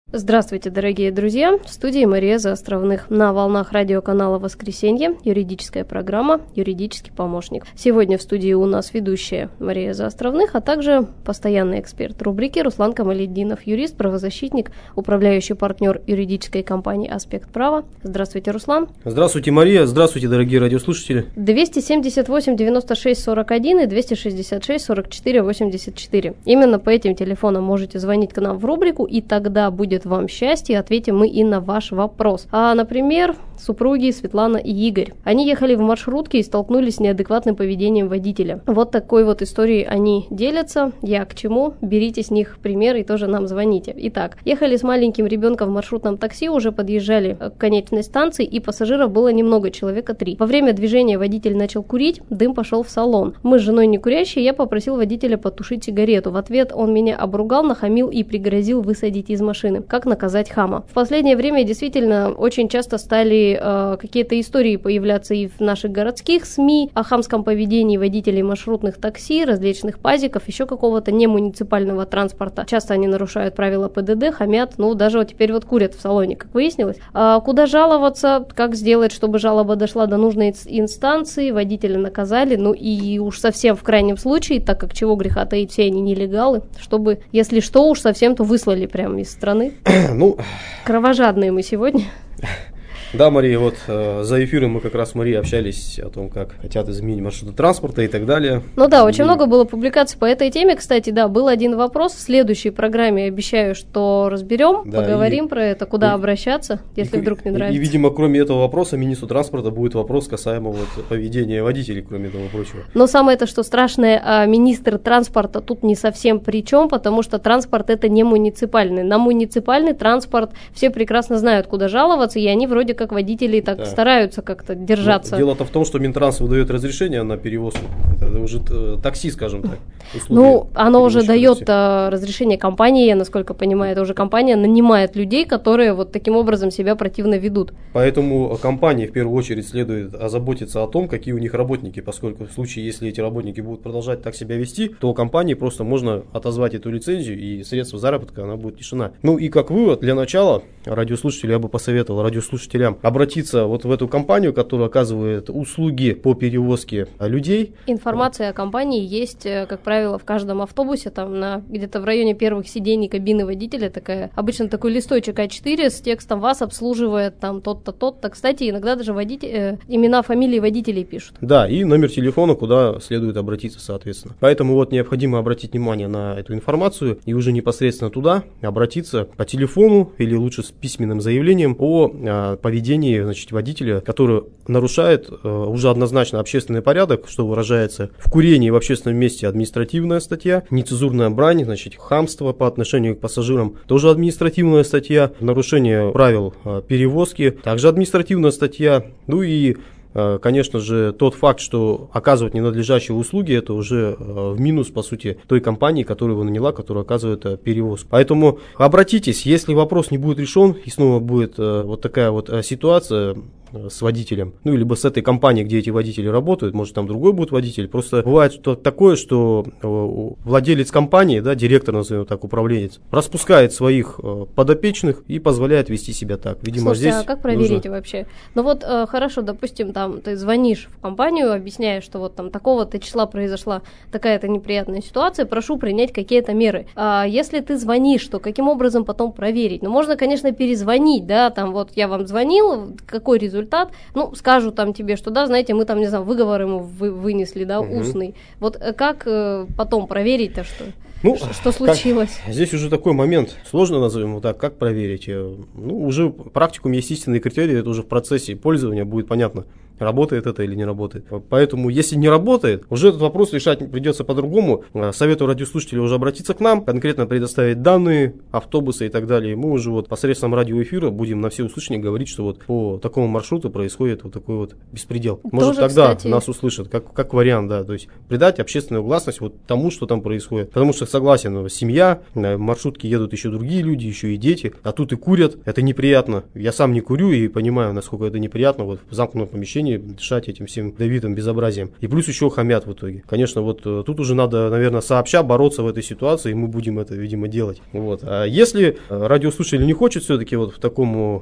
Здравствуйте, дорогие друзья! В студии Мария Заостровных. На волнах радиоканала «Воскресенье» юридическая программа «Юридический помощник». Сегодня в студии у нас ведущая Мария Заостровных, а также постоянный эксперт рубрики Руслан Камалетдинов, юрист, правозащитник, управляющий партнер юридической компании «Аспект права». Здравствуйте, Руслан. Здравствуйте, Мария. Здравствуйте, дорогие радиослушатели. 278 96 41 и 266 44 84. Именно по этим телефонам можете звонить к нам в рубрику, и тогда будет вам счастье, ответим мы и на ваш вопрос. Например, супруги Светлана и Игорь. Они ехали в маршрутке и столкнулись с неадекватным поведением водителя. Вот такой вот историей они делятся. Я к чему? Берите с них пример и тоже нам звоните. Итак, ехали с маленьким ребенком в маршрутном такси, уже подъезжали к конечной станции, и пассажиров было немного, человека 3. Во время движения водитель начал курить, дым пошел в салон. Мы с женой не курящие, я попросил водителя потушить сигарету. В ответ он меня обругал, нахамил и пригрозил высадить из машины. Как наказать хама? В последнее время действительно очень часто стали какие-то истории появляться и в наших городских СМИ о хамском поведении водителей маршрутных такси, различных пазиков, еще какого-то немуниципального транспорта. Часто они нарушают правила ПДД, хамят, даже вот теперь вот курят в салоне, как выяснилось. Куда жаловаться, как сделать, чтобы жалоба дошла до нужной инстанции, водителя наказали, и уж совсем в крайнем случае, так как чего греха таить, все они нелегалы, чтобы, если что, уж совсем, то выслали прямо из страны. Кровожадные мы сегодня. Да, Мария, вот за эфиром мы как раз с Марией общались о том, как хотят изменить маршруты транспорта и так далее. Очень много было публикаций по этой теме. Кстати, был один вопрос. В следующей программе обещаю, что разберем, поговорим про это, куда обращаться, если вдруг не нравится. И, видимо, кроме этого вопроса, министру транспорта будет вопрос касаемо поведения водителей, кроме того прочего. Но самое-то, что страшное, министр транспорта тут не совсем при чем, потому что транспорт это не муниципальный. На муниципальный транспорт все прекрасно знают, куда жаловаться, и они вроде как водители стараются как-то держаться. Дело-то в том, что Минтранс выдает разрешение на перевозку. Это уже такси, скажем так. Оно уже дает разрешение компании, я насколько понимаю, это уже компания нанимает людей, которые вот таким образом себя противно ведут. Поэтому компании в первую очередь следует озаботиться о том, какие у них работники, поскольку в случае, если эти работники будут продолжать так себя вести, то компании просто можно отозвать эту лицензию, и средства заработка она будет лишена. И как вывод, для начала радиослушателю я бы посоветовал радиослушателям обратиться вот в эту компанию, которая оказывает услуги по перевозке людей. Информация о компании есть, как правило, в каждом автобусе, где-то в районе первых сидений кабины водителя обычно такой листочек А4 с текстом «Вас обслуживает тот-то, тот-то». Кстати, иногда даже имена, фамилии водителей пишут. Да, и номер телефона, куда следует обратиться, соответственно. Поэтому необходимо обратить внимание на эту информацию и уже непосредственно туда обратиться по телефону или лучше с письменным заявлением о поведении водителя, который нарушает уже однозначно общественный порядок, что выражается в курении в общественном месте — административная статья, нецензурная брань, хамство по отношению к пассажирам — тоже административная статья, нарушение правил перевозки — также административная статья, и конечно же, тот факт, что оказывать ненадлежащие услуги, это уже в минус, по сути, той компании, которую вы наняла, которая оказывает перевозку. Поэтому обратитесь, если вопрос не будет решен, и снова будет такая ситуация с водителем, либо с этой компанией, где эти водители работают, может там другой будет водитель. Просто бывает что такое, что владелец компании, директор, назовем так, управленец, распускает своих подопечных и позволяет вести себя так. Видимо, слушайте, здесь а как проверить вообще? Хорошо, допустим, ты звонишь в компанию, объясняешь, что такого-то числа произошла такая-то неприятная ситуация, прошу принять какие-то меры. Если ты звонишь, то каким образом потом проверить? Можно, конечно, перезвонить, я вам звонил, какой результат? Скажут тебе, что знаете, мы выговор ему вынесли, устный. Как потом проверить-то, что случилось? Здесь уже такой момент, сложно назовем так, как проверить. Уже в практикуме есть истинные критерии, это уже в процессе пользования будет понятно, работает это или не работает. Поэтому, если не работает, уже этот вопрос решать придется по-другому. Советую радиослушателю уже обратиться к нам, конкретно предоставить данные, автобусы и так далее. Мы уже посредством радиоэфира будем на всеуслышание говорить, что по такому маршруту происходит такой беспредел. Может, тоже, тогда кстати, нас услышат, как вариант, то есть придать общественную гласность тому, что там происходит. Потому что, согласен, семья, в маршрутке едут еще другие люди, еще и дети, а тут и курят. Это неприятно. Я сам не курю и понимаю, насколько это неприятно в замкнутом помещении помещении, дышать этим всем ядовитым безобразием. И плюс еще хамят в итоге. Конечно, вот тут уже надо, наверное, сообща бороться в этой ситуации, и мы будем это, видимо, делать. Вот. А если радиослушатель не хочет все-таки вот в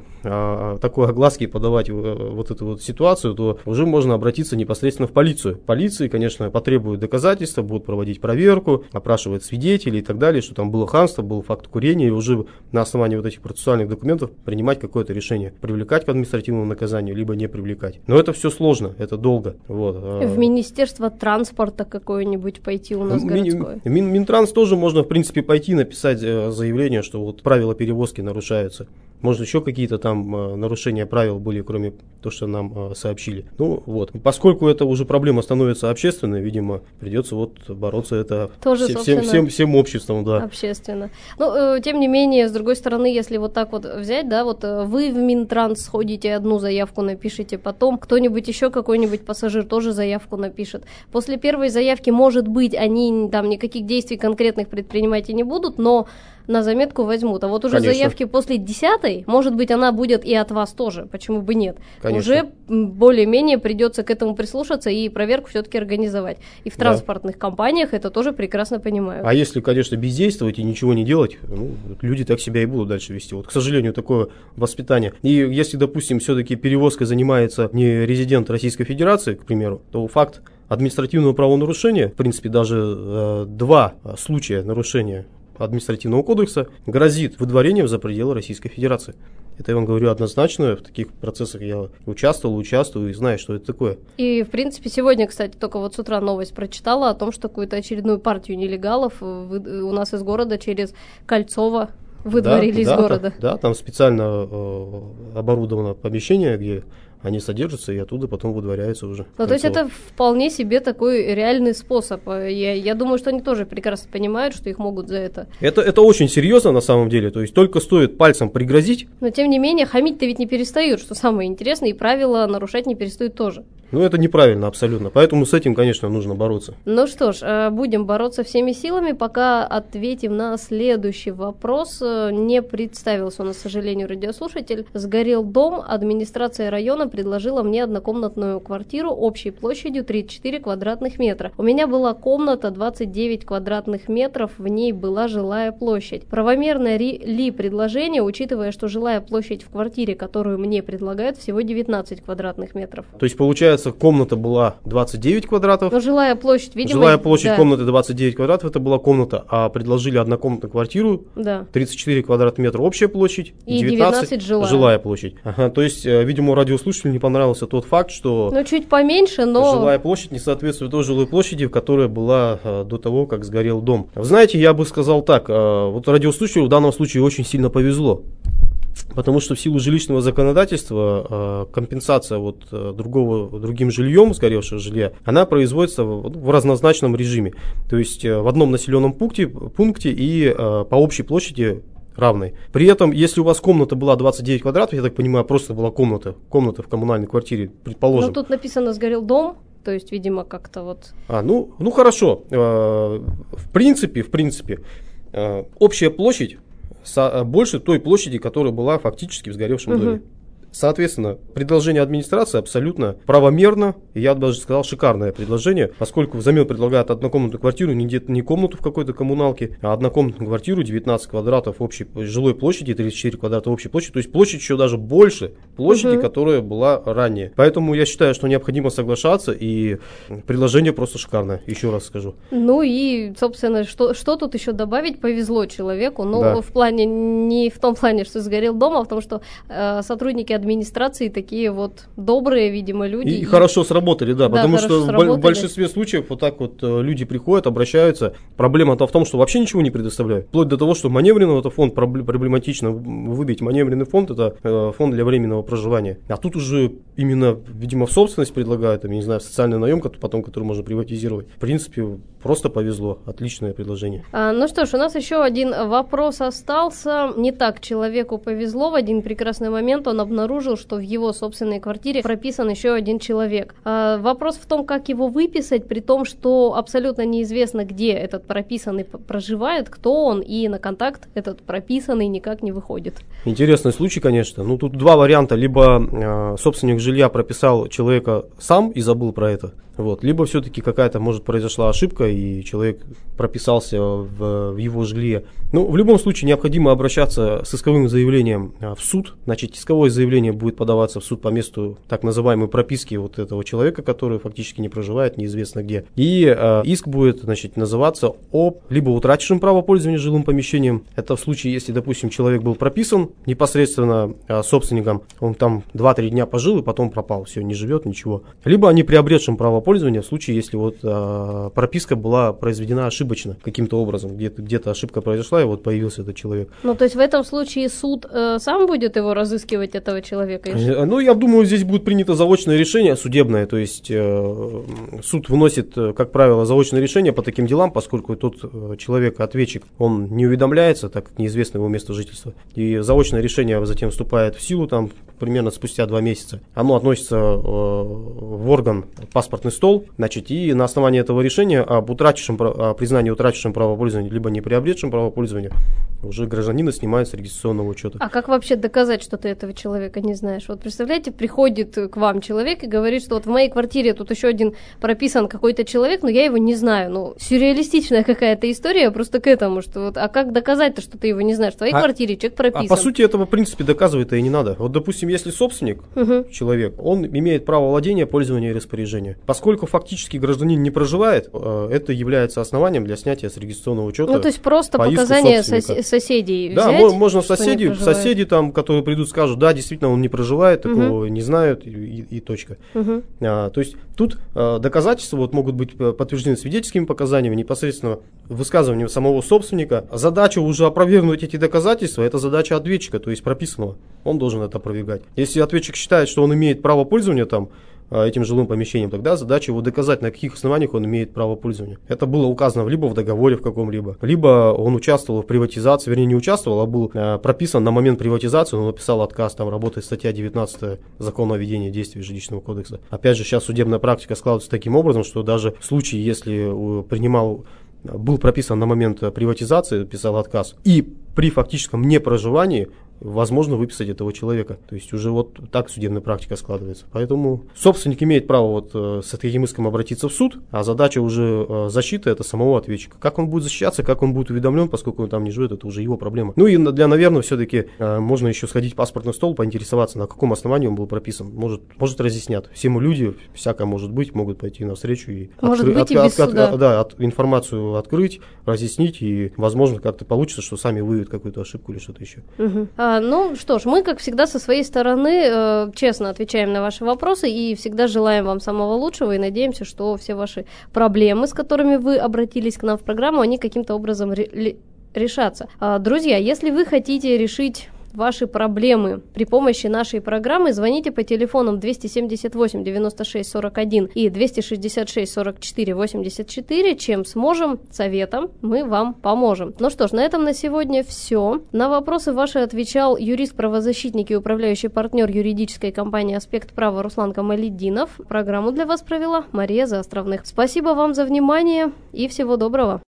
такой огласке подавать вот эту вот ситуацию, то уже можно обратиться непосредственно в полицию. Полиции, конечно, потребуют доказательства, будут проводить проверку, опрашивать свидетелей и так далее, что там было хамство, был факт курения, и уже на основании вот этих процессуальных документов принимать какое-то решение, привлекать к административному наказанию, либо не привлекать. Но это все сложно, это долго. Вот. В Министерство транспорта какое-нибудь пойти у нас городское? Минтранс тоже можно, в принципе, пойти написать заявление, что вот правила перевозки нарушаются. Может, еще какие-то там нарушения правил были, кроме того, что нам сообщили. Ну, вот. Поскольку это уже проблема становится общественной, видимо, придется вот бороться это тоже, всем обществом, да. Общественно. Ну, тем не менее, с другой стороны, если вот так вот взять, да, вот вы в Минтранс сходите, одну заявку напишите, потом кто-нибудь еще, какой-нибудь пассажир тоже заявку напишет. После первой заявки, может быть, они там никаких действий конкретных предпринимать и не будут, но на заметку возьмут. А вот уже Конечно. заявки после 10-й, может быть, она будет и от вас тоже. Почему бы нет? Конечно. Уже более-менее придется к этому прислушаться и проверку все-таки организовать. И в транспортных компаниях это тоже прекрасно понимают. А если, конечно, бездействовать и ничего не делать, люди так себя и будут дальше вести. Вот, к сожалению, такое воспитание. И если, допустим, все-таки перевозкой занимается не резидент Российской Федерации, к примеру, то факт административного правонарушения, в принципе, даже 2 случая нарушения административного кодекса грозит выдворением за пределы Российской Федерации. Это я вам говорю однозначно, в таких процессах я участвую и знаю, что это такое. И, в принципе, сегодня, кстати, только вот с утра новость прочитала о том, что какую-то очередную партию нелегалов у нас из города через Кольцово выдворили из города. Да, там специально оборудовано помещение, где они содержатся и оттуда потом выдворяются уже. Ну, то есть это вполне себе такой реальный способ. Я думаю, что они тоже прекрасно понимают, что их могут за это. Это очень серьезно на самом деле. То есть только стоит пальцем пригрозить. Но тем не менее, хамить-то ведь не перестают, что самое интересное, и правила нарушать не перестают тоже. Ну, это неправильно абсолютно. Поэтому с этим, конечно, нужно бороться. Ну что ж, будем бороться всеми силами. Пока ответим на следующий вопрос. Не представился у нас, к сожалению, радиослушатель. Сгорел дом. Администрация района предложила мне однокомнатную квартиру общей площадью 34 квадратных метра. У меня была комната 29 квадратных метров. В ней была жилая площадь. Правомерное ли предложение, учитывая, что жилая площадь в квартире, которую мне предлагают, всего 19 квадратных метров? То есть, получается, комната была 29 квадратов. Но жилая площадь, видимо... Жилая площадь комнаты 29 квадратов, это была комната, а предложили однокомнатную квартиру, 34 квадратных метра общая площадь, и 19 жилая площадь. Ага, то есть, видимо, радиослушателю не понравился тот факт, что... Ну, чуть поменьше, но... Жилая площадь не соответствует той жилой площади, которая была до того, как сгорел дом. Знаете, я бы сказал так, вот радиослушателю в данном случае очень сильно повезло. Потому что в силу жилищного законодательства компенсация другим жильем, сгоревшего жилья, она производится в разнозначном режиме. То есть в одном населенном пункте и по общей площади равной. При этом, если у вас комната была 29 квадратов, я так понимаю, просто была комната в коммунальной квартире, предположим. Ну, тут написано «сгорел дом». То есть, видимо, как-то вот... Ну хорошо. В принципе, общая площадь больше той площади, которая была фактически в сгоревшем доме. Соответственно, предложение администрации абсолютно правомерно, и я бы даже сказал, шикарное предложение, поскольку взамен предлагают однокомнатную квартиру, не комнату в какой-то коммуналке, а однокомнатную квартиру, 19 квадратов общей жилой площади, 34 квадрата общей площади, то есть площадь еще даже больше площади, которая была ранее. Поэтому я считаю, что необходимо соглашаться, и предложение просто шикарное, еще раз скажу. Ну и, собственно, что тут еще добавить? Повезло человеку, но в плане, не в том плане, что сгорел дом, а в том, что сотрудники администрации такие вот добрые, видимо, люди. И хорошо сработали, потому что в большинстве случаев вот так вот люди приходят, обращаются. Проблема-то в том, что вообще ничего не предоставляют. Вплоть до того, что маневренный это фонд проблематично выбить. Маневренный фонд это фонд для временного проживания. А тут уже именно, видимо, в собственность предлагают, я не знаю, в социальный наем, потом, который можно приватизировать. В принципе, просто повезло. Отличное предложение. Ну что ж, у нас еще один вопрос остался. Не так человеку повезло. В один прекрасный момент он обнаружил, обнаружил, что в его собственной квартире прописан еще один человек. Вопрос в том, как его выписать, при том, что абсолютно неизвестно, где этот прописанный проживает, кто он, и на контакт этот прописанный никак не выходит. Интересный случай, конечно. Ну, тут два варианта. Либо собственник жилья прописал человека сам и забыл про это, вот, либо все-таки какая-то, может, произошла ошибка, и человек прописался в его жилье. Ну, в любом случае, необходимо обращаться с исковым заявлением в суд. Значит, исковое заявление будет подаваться в суд по месту так называемой прописки вот этого человека, который фактически не проживает, неизвестно где. И иск будет, значит, называться об либо утратившем право пользования жилым помещением. Это в случае, если, допустим, человек был прописан непосредственно собственником, он там 2-3 дня пожил и потом пропал, все, не живет, ничего. Либо о неприобретшем право пользования в случае, если вот прописка была произведена ошибочно каким-то образом, где-то ошибка произошла, и вот появился этот человек. Ну, то есть в этом случае суд сам будет его разыскивать, этого человека? Ну, я думаю, здесь будет принято заочное решение судебное, то есть суд выносит, как правило, заочное решение по таким делам, поскольку тот человек, ответчик, он не уведомляется, так как неизвестно его место жительства, и заочное решение затем вступает в силу там примерно спустя 2 месяца. Оно относится в орган паспортный стол, значит, и на основании этого решения о признании утратившим право пользования либо не приобретшим право пользования уже гражданина снимают с регистрационного учета. А как вообще доказать, что ты этого человека не знаешь? Вот представляете, приходит к вам человек и говорит, что вот в моей квартире тут еще один прописан какой-то человек, но я его не знаю. Ну, сюрреалистичная какая-то история просто к этому, что вот, а как доказать-то, что ты его не знаешь? В твоей квартире человек прописан. А по сути этого, в принципе, доказывать-то и не надо. Вот, допустим, если собственник, человек, он имеет право владения, пользования и распоряжения. Поскольку фактически гражданин не проживает, это является основанием для снятия с регистрационного учета. Ну, то есть просто показания соседей да, взять? Да, можно соседи там, которые придут, скажут, да, действительно, он не проживает, такого не знают, и точка. То есть тут доказательства вот могут быть подтверждены свидетельскими показаниями, непосредственно высказыванием самого собственника. Задача уже опровергнуть эти доказательства, это задача ответчика, то есть прописанного. Он должен это опровергать. Если ответчик считает, что он имеет право пользования там этим жилым помещением, тогда задача его доказать, на каких основаниях он имеет право пользования. Это было указано либо в договоре в каком-либо, либо он участвовал в приватизации, вернее не участвовал, а был прописан на момент приватизации, он написал отказ, там работает статья 19 Закона о ведении действий Жилищного кодекса. Опять же, сейчас судебная практика складывается таким образом, что даже в случае, если был прописан на момент приватизации, писал отказ, и при фактическом непроживании возможно выписать этого человека. То есть уже вот так судебная практика складывается. Поэтому собственник имеет право вот с таким иском обратиться в суд, а задача уже защиты это самого ответчика. Как он будет защищаться, как он будет уведомлен, поскольку он там не живет, это уже его проблема. Ну и наверное, все-таки можно еще сходить в паспортный стол, поинтересоваться, на каком основании он был прописан. Может разъяснят. Все мы люди, всякое может быть, могут пойти навстречу и информацию открыть, разъяснить, и возможно как-то получится, что сами выявят какую-то ошибку или что-то еще. Ну что ж, мы, как всегда, со своей стороны честно отвечаем на ваши вопросы и всегда желаем вам самого лучшего и надеемся, что все ваши проблемы, с которыми вы обратились к нам в программу, они каким-то образом решатся. Друзья, если вы хотите решить ваши проблемы при помощи нашей программы, звоните по телефонам 278 96 41 и 266 44 84. Чем сможем, советом мы вам поможем. Ну что ж, на этом на сегодня все. На вопросы ваши отвечал юрист-правозащитник и управляющий партнер юридической компании «Аспект права» Руслан Камалетдинов. Программу для вас провела Мария Заостровных. Спасибо вам за внимание и всего доброго.